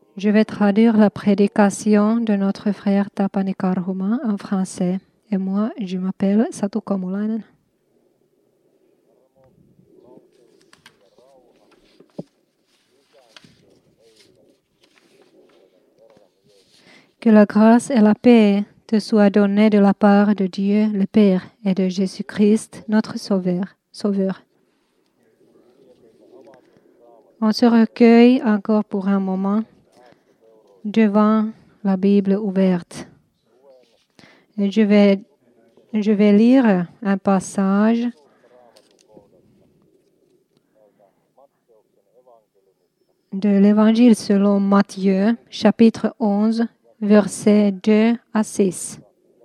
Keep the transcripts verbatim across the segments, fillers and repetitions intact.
Je vais traduire la prédication de notre frère Tapani Karhuma en français. Et moi, je m'appelle Satu Kamulainen. Que la grâce et la paix te soient données de la part de Dieu le Père et de Jésus-Christ, notre Sauveur. Sauveur. On se recueille encore pour un moment devant la Bible ouverte. Et je vais, je vais lire un passage de l'Évangile selon Matthieu, chapitre onze, versets deux à six.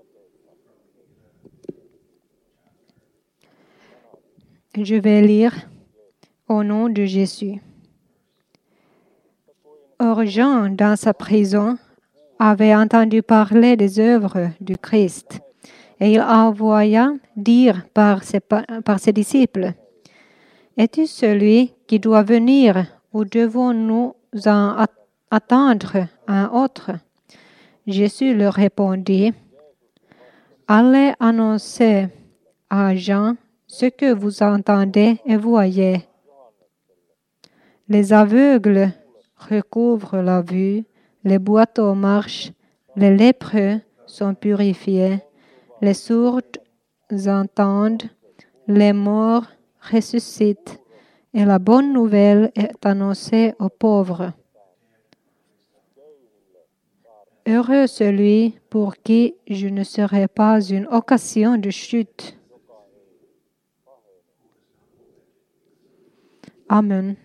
Je vais lire au nom de Jésus. Or, Jean, dans sa prison, avait entendu parler des œuvres du Christ, et il envoya dire par ses, par ses disciples, « Es-tu celui qui doit venir, ou devons-nous en attendre un autre ?» Jésus leur répondit, « Allez annoncer à Jean ce que vous entendez et voyez. Les aveugles recouvrent la vue, les boiteux marchent, les lépreux sont purifiés, les sourds entendent, les morts ressuscitent, et la bonne nouvelle est annoncée aux pauvres. Heureux celui pour qui je ne serai pas une occasion de chute. » Amen.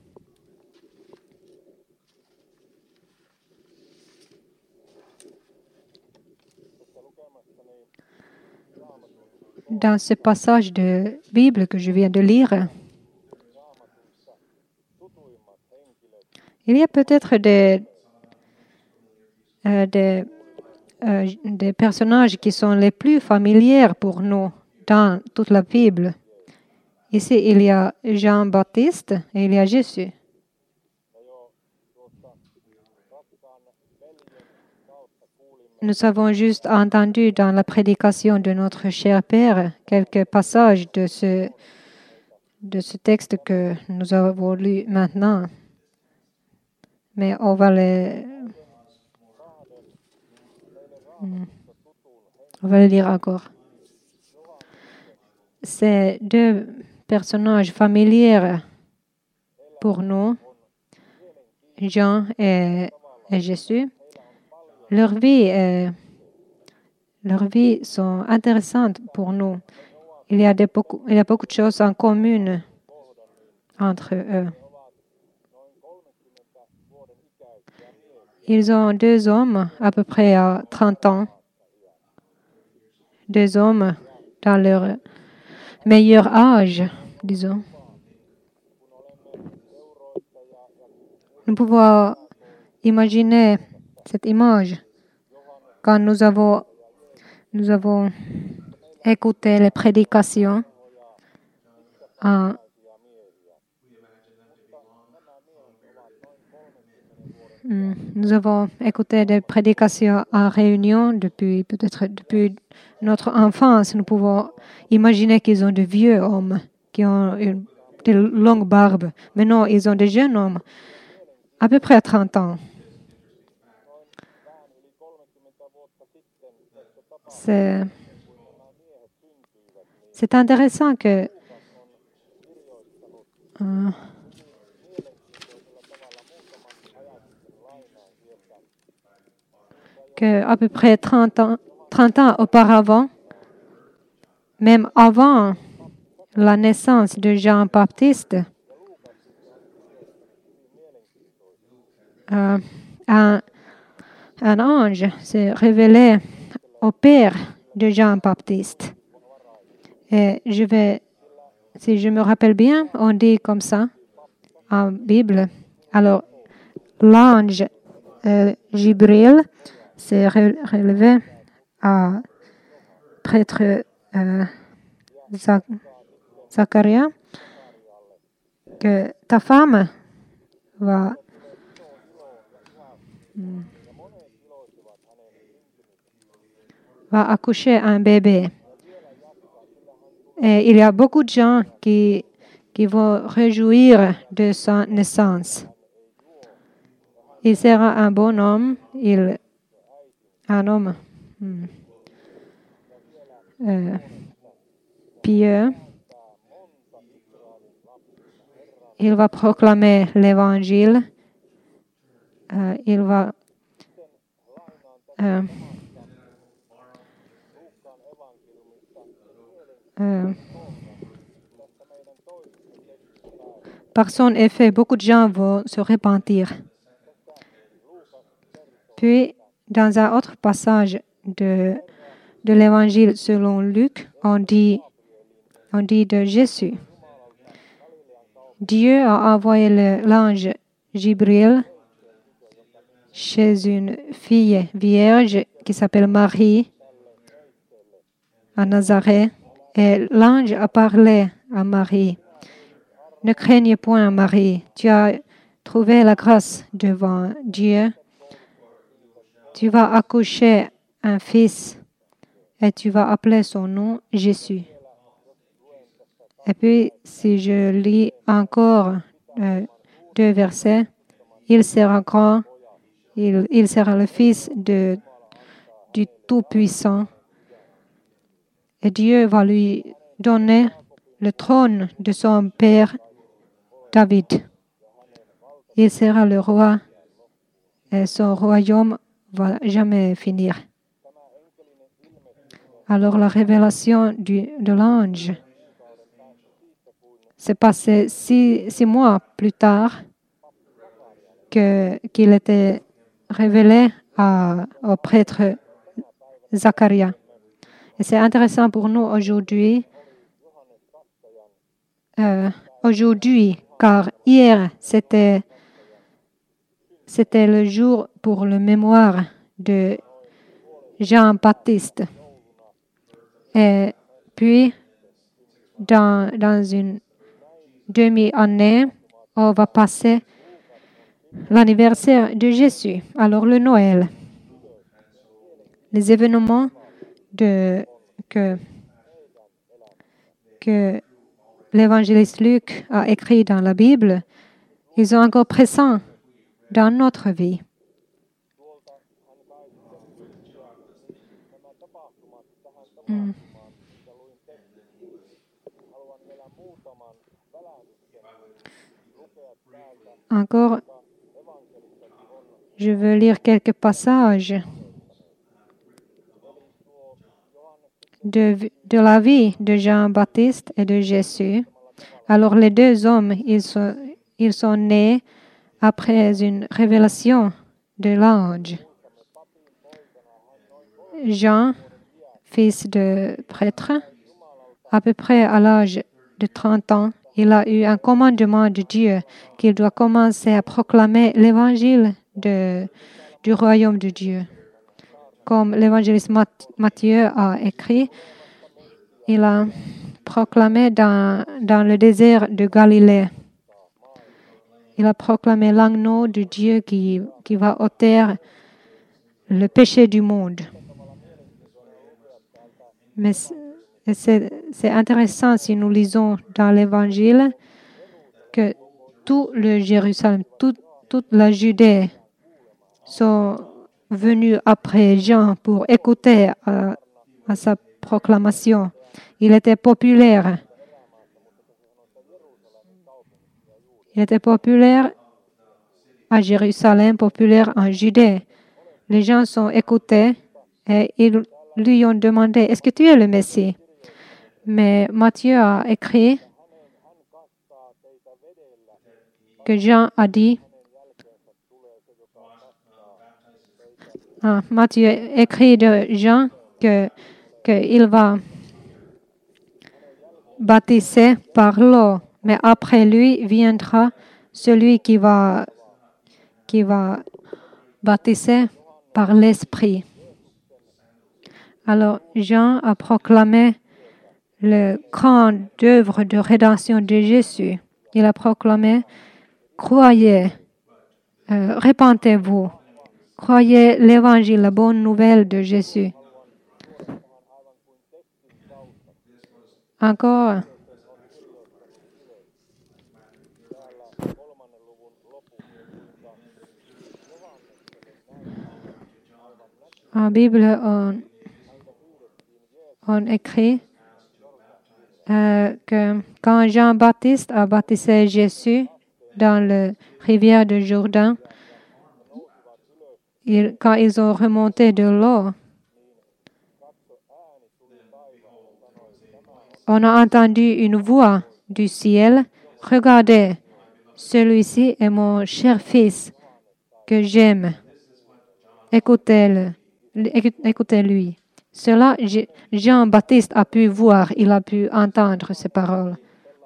Dans ce passage de Bible que je viens de lire, il y a peut-être des, euh, des, euh, des personnages qui sont les plus familiers pour nous dans toute la Bible. Ici, il y a Jean-Baptiste et il y a Jésus. Nous avons juste entendu dans la prédication de notre cher Père quelques passages de ce, de ce texte que nous avons lu maintenant. Mais on va les, on va le lire encore. Ces deux personnages familiers pour nous, Jean et, et Jésus, leur vie, est, leur vie sont intéressantes pour nous. Il y a, de beaucoup, il y a beaucoup de choses en commun entre eux. Ils ont deux hommes à peu près à trente ans. Deux hommes dans leur meilleur âge, disons. Nous pouvons imaginer cette image quand nous avons, nous avons écouté les prédications en Nous avons écouté des prédications en réunion depuis peut-être depuis notre enfance. Nous pouvons imaginer qu'ils ont de vieux hommes qui ont une, de longues barbes. Mais non, ils ont des jeunes hommes, à peu près à trente ans. C'est, c'est intéressant que euh, que à peu près trente ans, trente ans auparavant, même avant la naissance de Jean-Baptiste, euh, un, un ange s'est révélé au père de Jean-Baptiste. Et je vais, si je me rappelle bien, on dit comme ça en Bible. Alors, l'ange euh, Jibril s'est relevé à prêtre euh, Zacharia que ta femme va, va accoucher un bébé. Et il y a beaucoup de gens qui, qui vont réjouir de sa naissance. Il sera un bon homme, il, un homme hmm, euh, pieux. Il va proclamer l'Évangile. Euh, il va euh, euh, par son effet, beaucoup de gens vont se repentir. Puis, dans un autre passage de, de l'Évangile selon Luc, on dit, on dit de Jésus. Dieu a envoyé le- l'ange Gabriel chez une fille vierge qui s'appelle Marie à Nazareth. Et l'ange a parlé à Marie. Ne craignez point, Marie, tu as trouvé la grâce devant Dieu. Tu vas accoucher un fils et tu vas appeler son nom Jésus. Et puis, si je lis encore euh, deux versets, il sera grand, il, il sera le fils de, du Tout-Puissant. Et Dieu va lui donner le trône de son père David. Il sera le roi et son royaume ne va jamais finir. Alors la révélation du, de l'ange s'est passée six, six mois plus tard que, qu'il était révélé à, au prêtre Zacharia. Et c'est intéressant pour nous aujourd'hui, euh, aujourd'hui, car hier c'était c'était le jour pour le mémoire de Jean-Baptiste. Et puis, dans, dans une demi-année, on va passer l'anniversaire de Jésus, alors le Noël. Les événements de, que, que l'évangéliste Luc a écrits dans la Bible, ils sont encore présents dans notre vie. Mm. Encore, je veux lire quelques passages de, de la vie de Jean-Baptiste et de Jésus. Alors, les deux hommes, ils sont, ils sont nés après une révélation de l'ange. Jean, fils de prêtre, à peu près à l'âge de trente ans, il a eu un commandement de Dieu qu'il doit commencer à proclamer l'évangile de, du royaume de Dieu. Comme l'évangéliste Matthieu a écrit, il a proclamé dans, dans le désert de Galilée. Il a proclamé l'agneau de Dieu qui, qui va ôter le péché du monde. Mais c'est, c'est intéressant si nous lisons dans l'Évangile que tout le Jérusalem, tout, toute la Judée sont venus après Jean pour écouter à, à sa proclamation. Il était populaire. Il était populaire à Jérusalem, populaire en Judée. Les gens sont écoutés et ils lui ont demandé, est-ce que tu es le Messie? Mais Matthieu a écrit que Jean a dit, ah, Matthieu écrit de Jean que qu'il va baptiser par l'eau, mais après lui viendra celui qui va qui va baptiser par l'Esprit. Alors Jean a proclamé le grand œuvre de rédemption de Jésus. Il a proclamé, croyez, euh, repentez-vous, croyez l'évangile, la bonne nouvelle de Jésus. Encore, en Bible, on, on écrit euh, que quand Jean-Baptiste a baptisé Jésus dans la rivière de Jourdain, il, quand ils ont remonté de l'eau, on a entendu une voix du ciel. Regardez, celui-ci est mon cher fils que j'aime. Écoutez-le, écoutez-lui. Cela, Jean-Baptiste a pu voir, il a pu entendre ces paroles.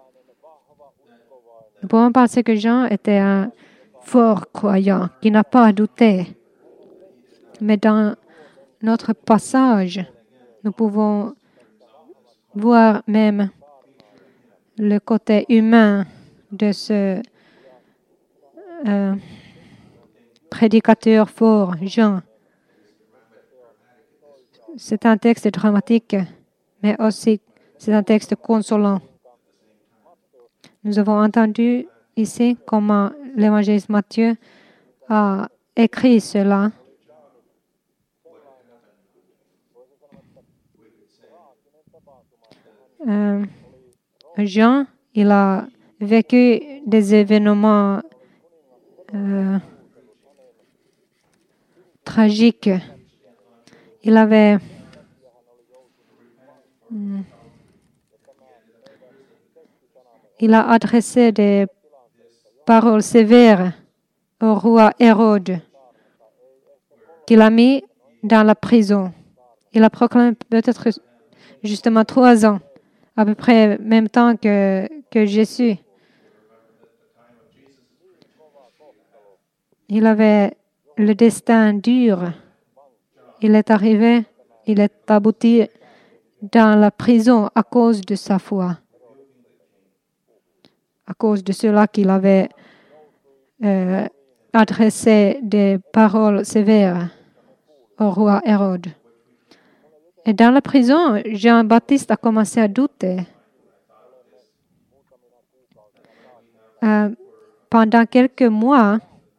Nous pouvons penser que Jean était un fort croyant qui n'a pas douté. Mais dans notre passage, nous pouvons voir même le côté humain de ce euh, prédicateur fort, Jean. C'est un texte dramatique, mais aussi c'est un texte consolant. Nous avons entendu ici comment l'évangéliste Matthieu a écrit cela. Euh, Jean, il a vécu des événements euh, tragiques. Il avait hmm, il a adressé des paroles sévères au roi Hérode, qu'il a mis dans la prison. Il a proclamé peut-être justement trois ans, à peu près même temps que, que Jésus. Il avait le destin dur. Il est arrivé, il est abouti dans la prison à cause de sa foi. À cause de cela qu'il avait euh, adressé des paroles sévères au roi Hérode. Et dans la prison, Jean-Baptiste a commencé à douter. Euh, pendant quelques mois,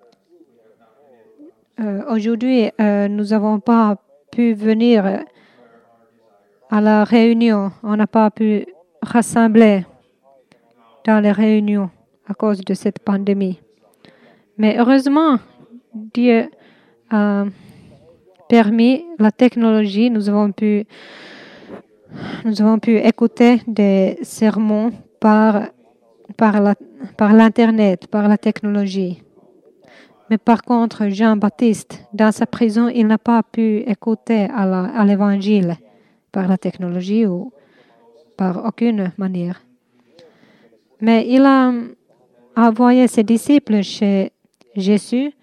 euh, aujourd'hui, euh, nous n'avons pas pu venir à la réunion. On n'a pas pu rassembler dans les réunions à cause de cette pandémie. Mais heureusement, Dieu a permis la technologie. Nous avons pu, nous avons pu écouter des sermons par, par, la, par l'Internet, par la technologie. Mais par contre, Jean-Baptiste, dans sa prison, il n'a pas pu écouter à, la, à l'Évangile par la technologie ou par aucune manière. Mais il a envoyé ses disciples chez Jésus.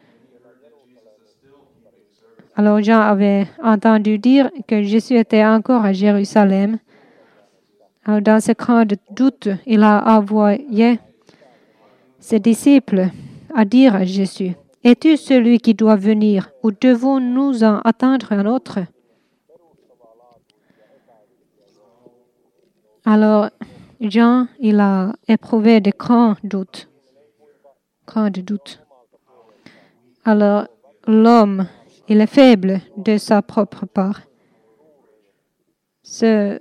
Alors Jean avait entendu dire que Jésus était encore à Jérusalem. Alors dans ce cran de doute, il a envoyé ses disciples à dire à Jésus, « Es-tu celui qui doit venir ou devons-nous en attendre un autre ?» Alors Jean, il a éprouvé de grands doutes. Grands doutes. Alors, l'homme, il est faible de sa propre part. Ce,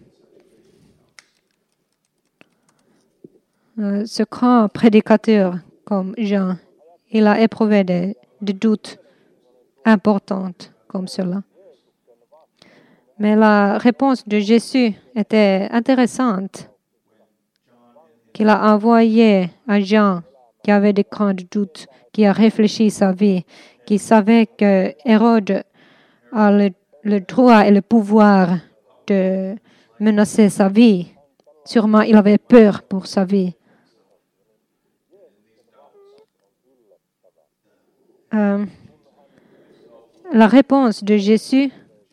euh, ce grand prédicateur comme Jean, il a éprouvé des, des doutes importants comme cela. Mais la réponse de Jésus était intéressante, qu'il a envoyé à Jean qui avait des grands doutes, qui a réfléchi sa vie, qui savait que Hérode a le, le droit et le pouvoir de menacer sa vie. Sûrement, il avait peur pour sa vie. Euh, la réponse de Jésus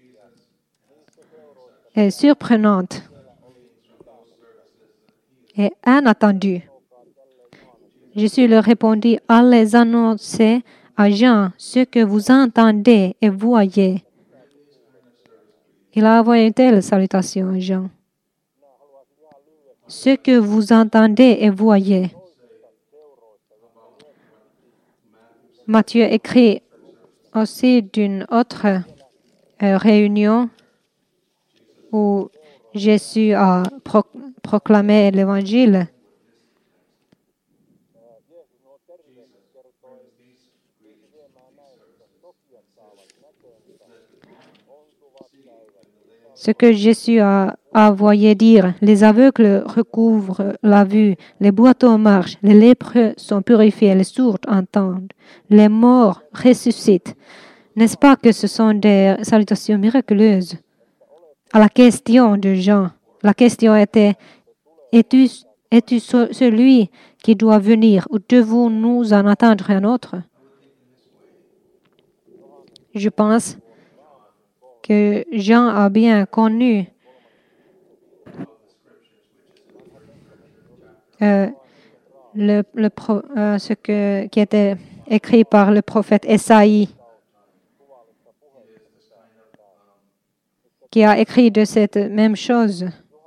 est surprenante et inattendue. Jésus leur répondit, « Allez annoncer à Jean ce que vous entendez et voyez. Il a envoyé une telle salutation à Jean. Ce que vous entendez et voyez. Matthieu écrit aussi d'une autre euh, réunion où Jésus a pro- proclamé l'Évangile. Ce que Jésus a envoyé dire, les aveugles recouvrent la vue, les boiteux marchent, les lépreux sont purifiés, les sourds entendent, les morts ressuscitent. N'est-ce pas que ce sont des salutations miraculeuses? À la question de Jean, la question était, es-tu, es-tu celui qui doit venir ou devons-nous en attendre un autre? Je pense que Jean a bien connu euh, le, le pro, euh, ce que, qui était écrit par le prophète Esaïe, qui a écrit de cette même chose.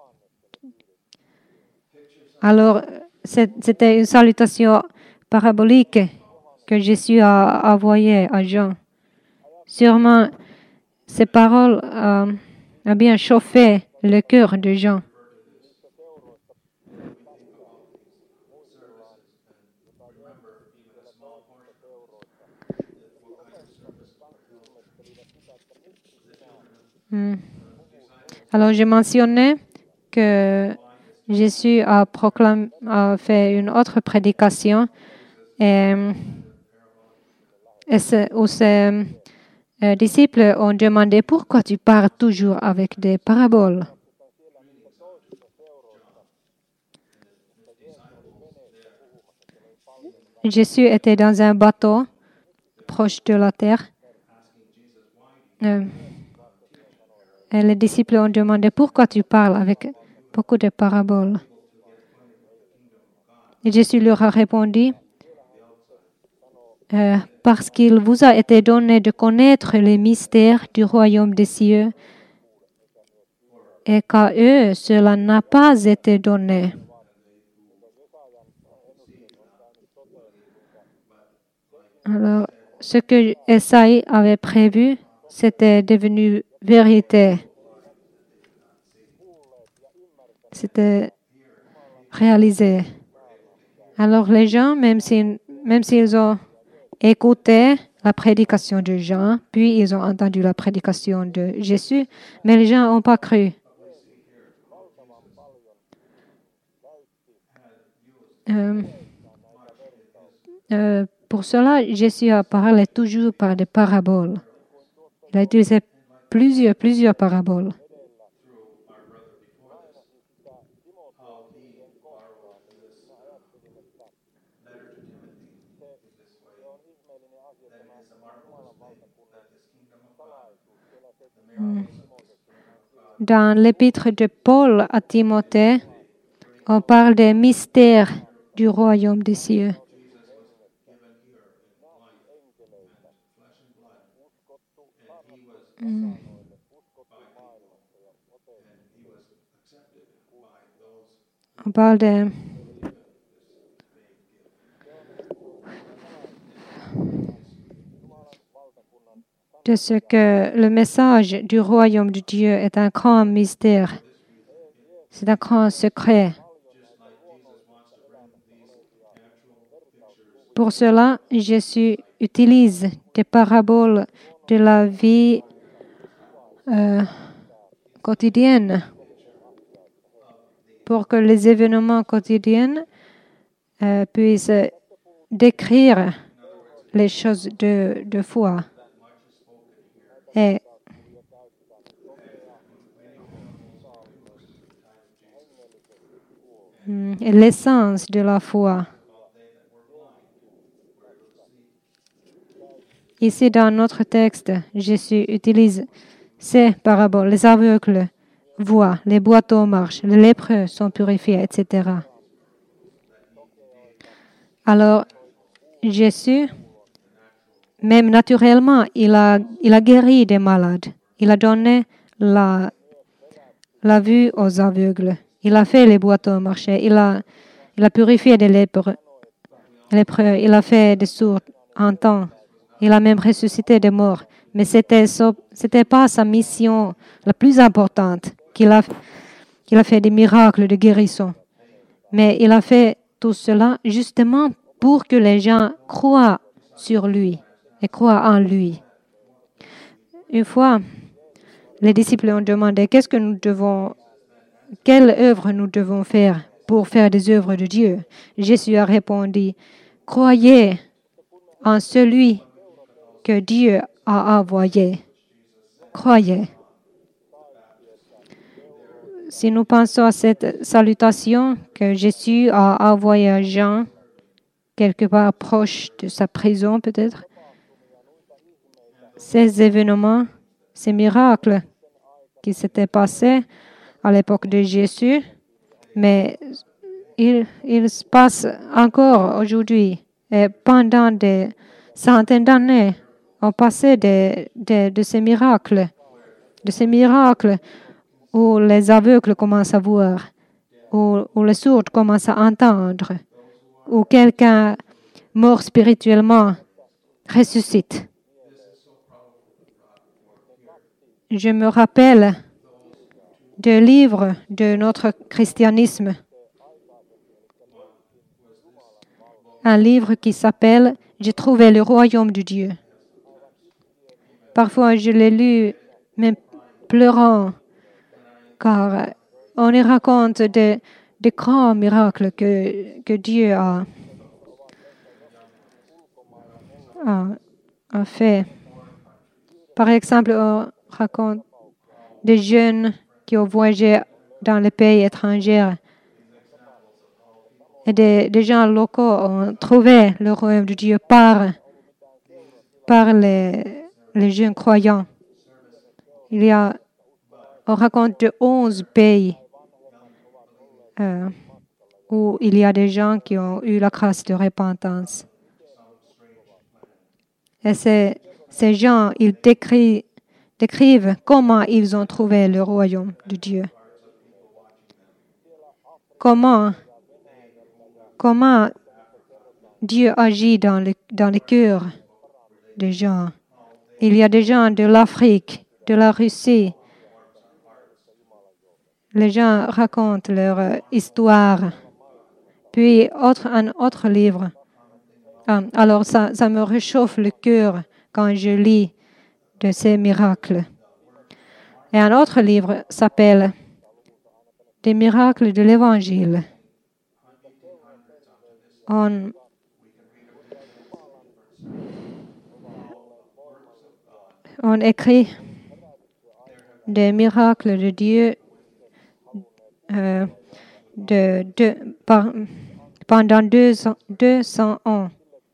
Alors, c'était une salutation parabolique que Jésus a envoyée à Jean. Sûrement, ces paroles euh, ont bien chauffé le cœur de Jean. Hmm. Alors, j'ai mentionné que Jésus a, proclamé, a fait une autre prédication et, et ce, où ses euh, disciples ont demandé pourquoi tu parles toujours avec des paraboles. Jésus était dans un bateau proche de la terre. Euh, et les disciples ont demandé pourquoi tu parles avec beaucoup de paraboles. Et Jésus leur a répondu, euh, parce qu'il vous a été donné de connaître les mystères du royaume des cieux et qu'à eux, cela n'a pas été donné. Alors, ce que Esaïe avait prévu, c'était devenu vérité. C'était réalisé. Alors, les gens, même s'ils, même s'ils ont écouté la prédication de Jean, puis ils ont entendu la prédication de Jésus, mais les gens n'ont pas cru. Euh, euh, pour cela, Jésus a parlé toujours par des paraboles. Il a utilisé plusieurs, plusieurs paraboles. Dans l'épître de Paul à Timothée, on parle des mystères du royaume des cieux. Mm. On parle de, de ce que le message du royaume de Dieu est un grand mystère. C'est un grand secret. Pour cela, Jésus utilise des paraboles de la vie euh, quotidienne pour que les événements quotidiens euh, puissent décrire les choses de, de foi. Et, et l'essence de la foi. Ici, dans notre texte, Jésus utilise ces paraboles. Les aveugles voient, les boiteux marchent, les lépreux sont purifiés, et cetera. Alors, Jésus même naturellement, il a, il a guéri des malades. Il a donné la, la vue aux aveugles. Il a fait les boiteux marcher. Il a, il a purifié des lépreux. lépreux. Il a fait des sourds entendre. Il a même ressuscité des morts. Mais ce n'était pas sa mission la plus importante qu'il a, qu'il a fait des miracles de guérison. Mais il a fait tout cela justement pour que les gens croient sur lui et croient en lui. Une fois, les disciples ont demandé qu'est-ce que nous devons, quelle œuvre nous devons faire pour faire des œuvres de Dieu. Jésus a répondu, croyez en celui que Dieu a envoyé. Croyez. Si nous pensons à cette salutation que Jésus a envoyée à Jean, quelque part proche de sa prison peut-être, ces événements, ces miracles qui s'étaient passés à l'époque de Jésus, mais ils, ils se passent encore aujourd'hui. Et pendant des centaines d'années, on passé de, de, de ces miracles, de ces miracles où les aveugles commencent à voir, où, où les sourds commencent à entendre, où quelqu'un mort spirituellement ressuscite. Je me rappelle de livres de notre christianisme, un livre qui s'appelle « J'ai trouvé le royaume de Dieu ». Parfois, je l'ai lu même pleurant, car on y raconte de, de grands miracles que, que Dieu a, a, a fait. Par exemple, on raconte des jeunes qui ont voyagé dans les pays étrangers et des, des gens locaux ont trouvé le royaume de Dieu par, par les, les jeunes croyants. Il y a, on raconte de onze pays euh, où il y a des gens qui ont eu la grâce de repentance. Et ces, ces gens, ils décrivent, décrivent comment ils ont trouvé le royaume de Dieu. Comment, comment Dieu agit dans le, dans le cœur des gens. Il y a des gens de l'Afrique, de la Russie. Les gens racontent leur histoire. Puis, autre, un autre livre. Ah, alors, ça, ça me réchauffe le cœur quand je lis de ces miracles. Et un autre livre s'appelle « Des miracles de l'Évangile ». On, on écrit des miracles de Dieu euh, de, de, par, pendant deux cents ans.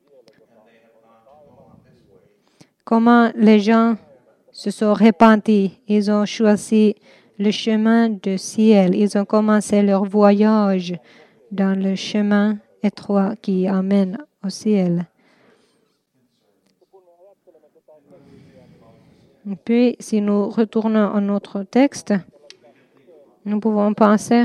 Comment les gens se sont repentis. Ils ont choisi le chemin du ciel. Ils ont commencé leur voyage dans le chemin étroit qui amène au ciel. Et puis, si nous retournons à notre texte, nous pouvons penser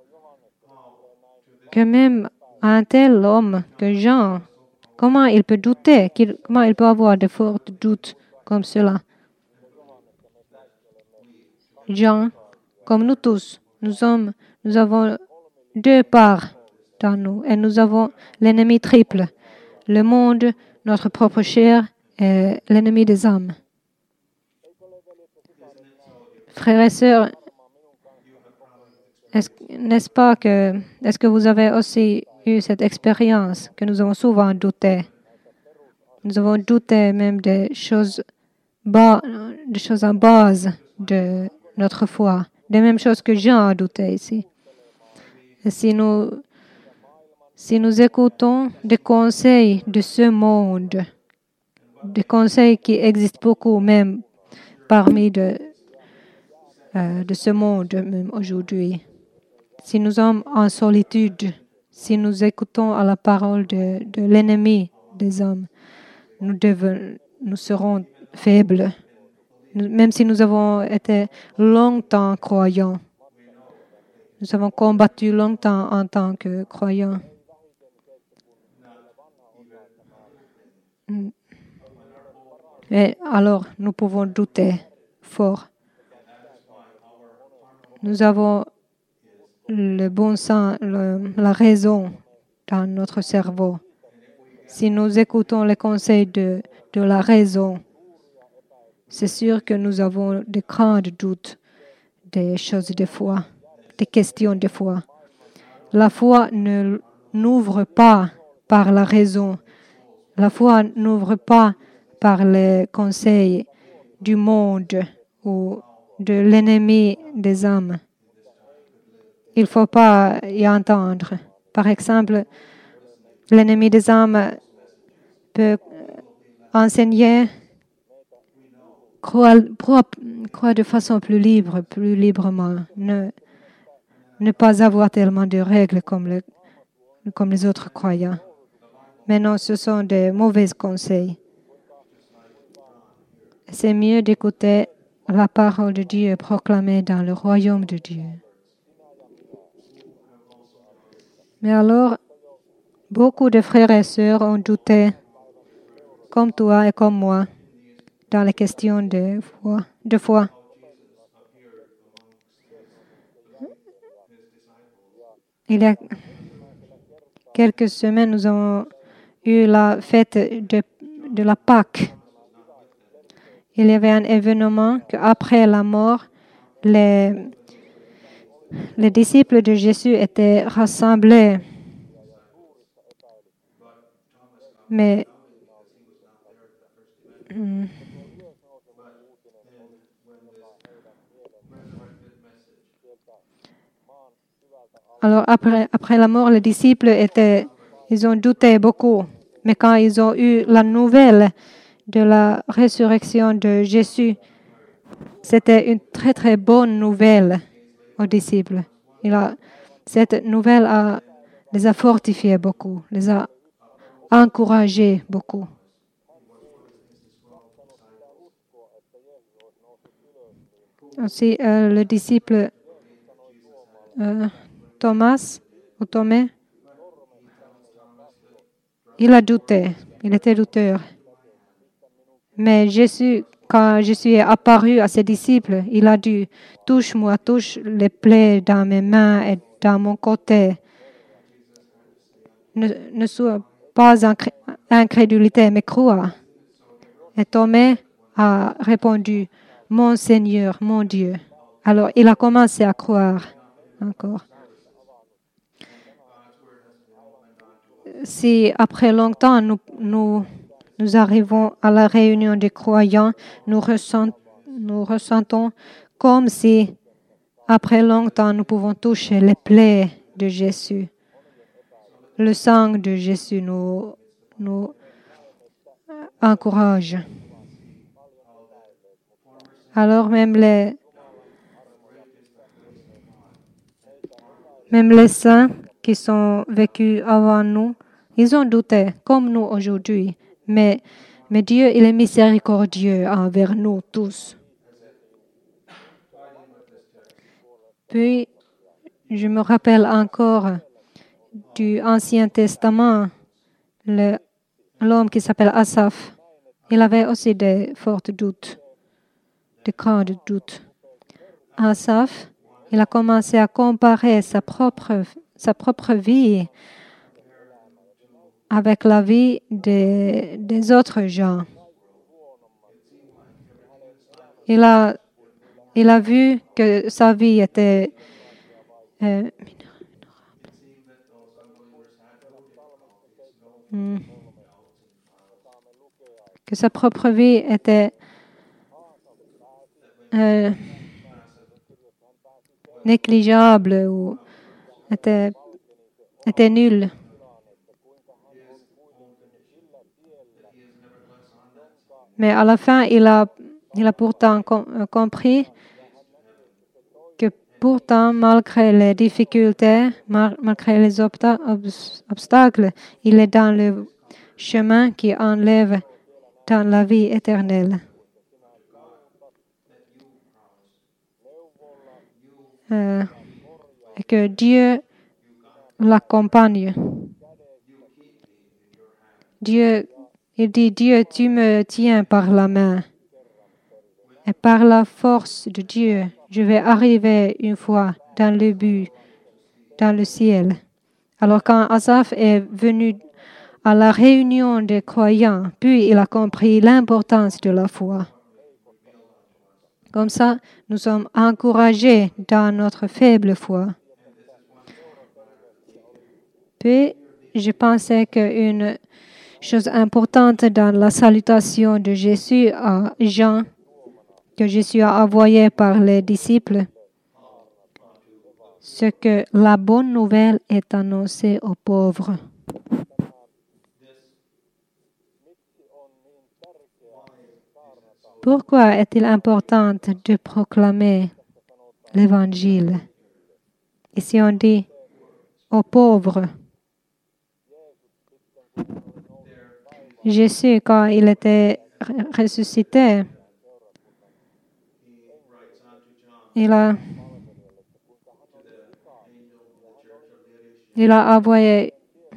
que même un tel homme que Jean, comment il peut douter, comment il peut avoir de forts doutes comme cela. Jean, comme nous tous, nous, sommes, nous avons deux parts dans nous et nous avons l'ennemi triple, le monde, notre propre chair et l'ennemi des âmes. Frères et sœurs, est-ce, n'est-ce pas que, est-ce que vous avez aussi eu cette expérience que nous avons souvent douté? Nous avons douté même des choses, bas, des choses en base de notre foi, des mêmes choses que Jean a douté ici. Et si nous, si nous écoutons des conseils de ce monde, des conseils qui existent beaucoup même parmi de, euh, de ce monde même aujourd'hui, si nous sommes en solitude, si nous écoutons à la parole de, de l'ennemi des hommes, nous devons, nous serons faibles, même si nous avons été longtemps croyants. Nous avons combattu longtemps en tant que croyants. Et alors, nous pouvons douter fort. Nous avons le bon sens, le, la raison dans notre cerveau. Si nous écoutons les conseils de, de la raison, c'est sûr que nous avons de grands doutes, des choses de foi, des questions de foi. La foi ne n'ouvre pas par la raison. La foi n'ouvre pas par les conseils du monde ou de l'ennemi des âmes. Il ne faut pas y entendre. Par exemple, l'ennemi des âmes peut enseigner, croire, croire de façon plus libre, plus librement, ne, ne pas avoir tellement de règles comme, le, comme les autres croyants. Mais non, ce sont des mauvais conseils. C'est mieux d'écouter la parole de Dieu proclamée dans le royaume de Dieu. Mais alors, beaucoup de frères et sœurs ont douté, comme toi et comme moi, dans les questions de foi. De foi. Il y a quelques semaines, nous avons eu la fête de, de la Pâque. Il y avait un événement qu'après la mort, les, les disciples de Jésus étaient rassemblés. Mais hum, alors après, après la mort, les disciples étaient, ils ont douté beaucoup. Mais quand ils ont eu la nouvelle de la résurrection de Jésus, c'était une très très bonne nouvelle aux disciples. Il a, cette nouvelle a, les a fortifiés beaucoup, les a encouragés beaucoup. Aussi, euh, le disciple euh, Thomas, ou Thomé, il a douté, il était douteur. Mais Jésus, quand Jésus est apparu à ses disciples, il a dit, « Touche-moi, touche les plaies dans mes mains et dans mon côté. » Ne, ne sois pas incrédulité, mais crois. Et Thomé a répondu, « Mon Seigneur, mon Dieu. » Alors, il a commencé à croire encore. Si après longtemps, nous, nous, nous arrivons à la réunion des croyants, nous, ressent, nous ressentons comme si, après longtemps, nous pouvons toucher les plaies de Jésus. Le sang de Jésus nous, nous encourage. Alors même les, même les saints qui sont vécus avant nous, ils ont douté, comme nous aujourd'hui. Mais, mais Dieu, il est miséricordieux envers nous tous. Puis, je me rappelle encore du Ancien Testament, le, l'homme qui s'appelle Asaph. Il avait aussi des forts doutes, de grands doutes. Asaph, il a commencé à comparer sa propre, sa propre vie avec la vie des, des autres gens. Il a, il a vu que sa vie était euh, que sa propre vie était euh, négligeable ou était, était nulle. Mais à la fin, il a, il a pourtant com- compris que pourtant, malgré les difficultés, mar- malgré les obsta- obs- obstacles, il est dans le chemin qui enlève dans la vie éternelle. Euh, et que Dieu l'accompagne. Dieu, il dit, Dieu, tu me tiens par la main. Et par la force de Dieu, je vais arriver une fois dans le but, dans le ciel. Alors quand Asaph est venu à la réunion des croyants, puis il a compris l'importance de la foi. Comme ça, nous sommes encouragés dans notre faible foi. Puis, je pensais qu'une chose importante dans la salutation de Jésus à Jean, que Jésus a envoyé par les disciples, c'est que la bonne nouvelle est annoncée aux pauvres. Pourquoi est-il important de proclamer l'Évangile? Ici, on dit aux pauvres. Jésus, quand il était ressuscité, il a, il a envoyé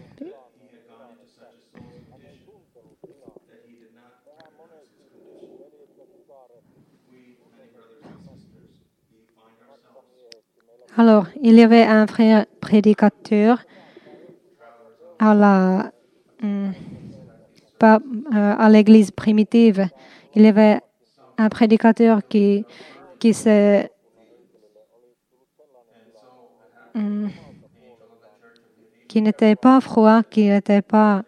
Alors, il y avait un frère prédicateur à la pas, euh, à l'église primitive. Il y avait un prédicateur qui, qui s'est hum, qui n'était pas froid, qui n'était pas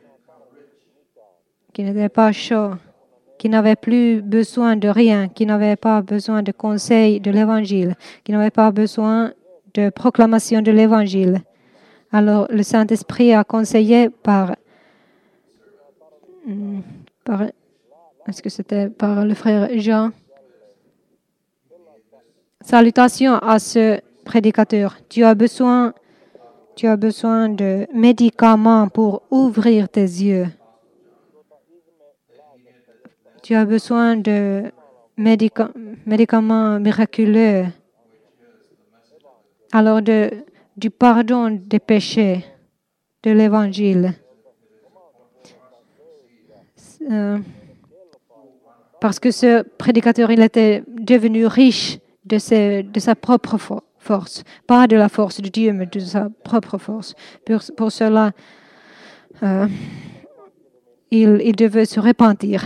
qui n'était pas chaud, qui n'avait plus besoin de rien, qui n'avait pas besoin de conseils de l'Évangile, qui n'avait pas besoin de proclamation de l'Évangile. Alors, le Saint-Esprit a conseillé par, par est-ce que c'était par le frère Jean? Salutations à ce prédicateur. Tu as besoin, tu as besoin de médicaments pour ouvrir tes yeux. Tu as besoin de médica- médicaments miraculeux. Alors, de, du pardon des péchés, de l'Évangile. Euh, parce que ce prédicateur, il était devenu riche de, ses, de sa propre fo- force. Pas de la force de Dieu, mais de sa propre force. Pour, pour cela, euh, il, il devait se repentir.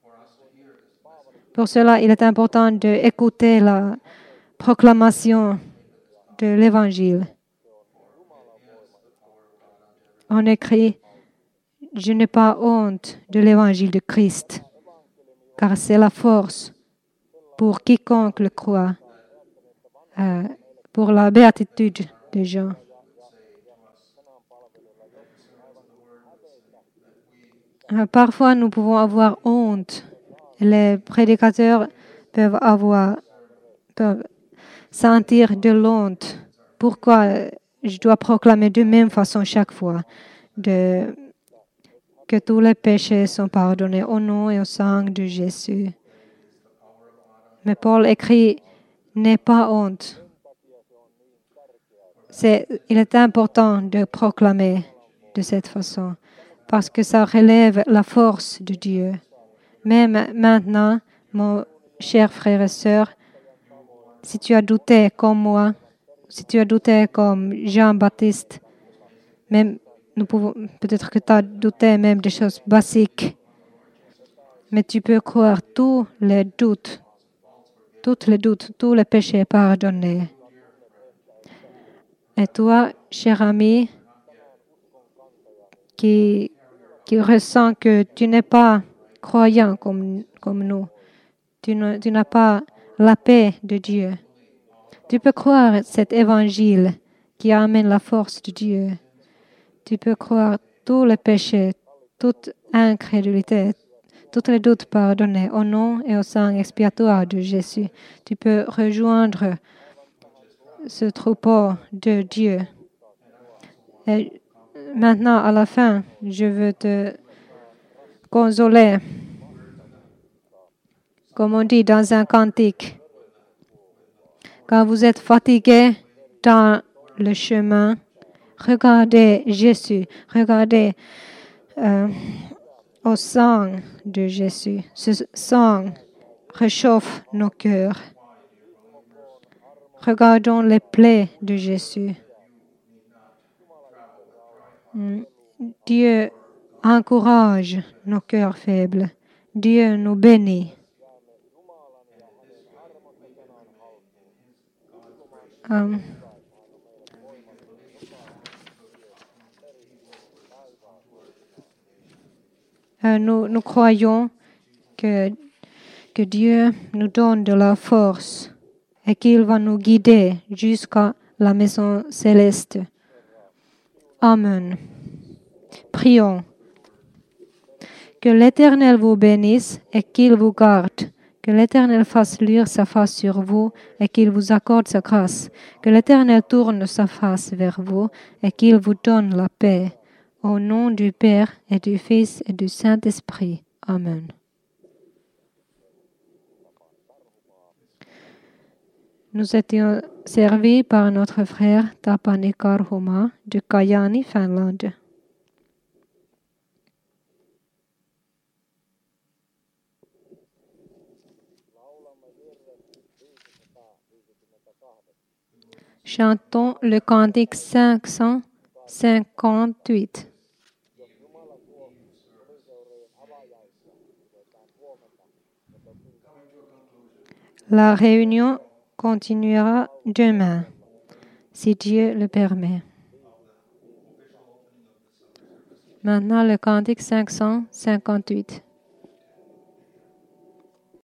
Pour cela, il est important d'écouter la proclamation de l'Évangile. On écrit, « Je n'ai pas honte de l'Évangile de Christ, car c'est la force pour quiconque le croit, euh, pour la béatitude des gens. » Euh, parfois, nous pouvons avoir honte. Les prédicateurs peuvent avoir, peuvent sentir de l'honte. Pourquoi je dois proclamer de même façon chaque fois de, que tous les péchés sont pardonnés au nom et au sang de Jésus. Mais Paul écrit, n'aie pas honte. C'est, il est important de proclamer de cette façon parce que ça relève la force de Dieu. Même maintenant, mon cher frère et sœur, si tu as douté comme moi, si tu as douté comme Jean-Baptiste, même nous pouvons, peut-être que tu as douté même des choses basiques, mais tu peux croire tous les doutes, tous les doutes, tous les péchés pardonnés. Et toi, cher ami, qui, qui ressent que tu n'es pas croyant comme, comme nous, tu, ne, tu n'as pas la paix de Dieu. Tu peux croire cet évangile qui amène la force de Dieu. Tu peux croire tous les péchés, toute incrédulité, tous les doutes pardonnés au nom et au sang expiatoire de Jésus. Tu peux rejoindre ce troupeau de Dieu. Et maintenant, à la fin, je veux te consoler Comme on dit dans un cantique, quand vous êtes fatigué dans le chemin, regardez Jésus, regardez euh, au sang de Jésus. Ce sang réchauffe nos cœurs. Regardons les plaies de Jésus. Dieu encourage nos cœurs faibles. Dieu nous bénit. Um, nous, nous croyons que, que Dieu nous donne de la force et qu'il va nous guider jusqu'à la maison céleste. Amen. Prions. Que l'Éternel vous bénisse et qu'il vous garde. Que l'Éternel fasse luire sa face sur vous et qu'il vous accorde sa grâce. Que l'Éternel tourne sa face vers vous et qu'il vous donne la paix. Au nom du Père et du Fils et du Saint-Esprit. Amen. Nous étions servis par notre frère Tapani Karhuma de Kajaani, Finlande. Chantons le cantique cinq cent cinquante-huit. La réunion continuera demain, si Dieu le permet. Maintenant, le cantique cinq cent cinquante-huit.